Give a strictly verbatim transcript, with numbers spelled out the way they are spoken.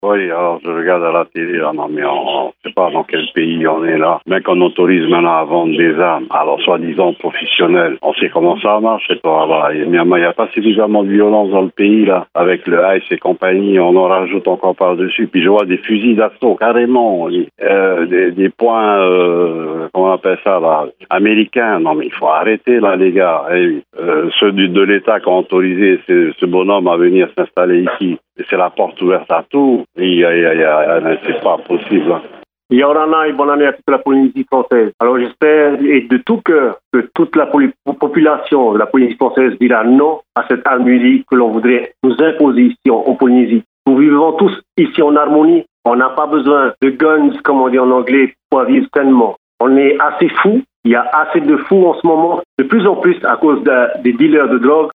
Oui, alors je regarde à la télé, là, non mais on ne sait pas dans quel pays on est là. Mais qu'on autorise maintenant à vendre des armes, alors soi-disant professionnelles, on sait comment ça marche, c'est pas là. Il n'y a, a pas suffisamment de violence dans le pays, là, avec le I C E et compagnie, on en rajoute encore par-dessus. Puis je vois des fusils d'assaut, carrément, euh, des, des points, euh, comment on appelle ça, là, américains. Non mais il faut arrêter, là, les gars. Et, euh, ceux du, de l'État qui ont autorisé ce, ce bonhomme à venir s'installer ici, c'est la porte ouverte à tout. Il y a, il y a, il y a, c'est pas possible. Yorana et bonne année à toute la Polynésie française. Alors j'espère et de tout cœur que toute la population de la Polynésie française dira non à cette armurerie que l'on voudrait nous imposer ici en, en Polynésie. Nous vivons tous ici en harmonie. On n'a pas besoin de guns, comme on dit en anglais, pour vivre sainement. On est assez fous. Il y a assez de fous en ce moment, de plus en plus à cause de, des dealers de drogue.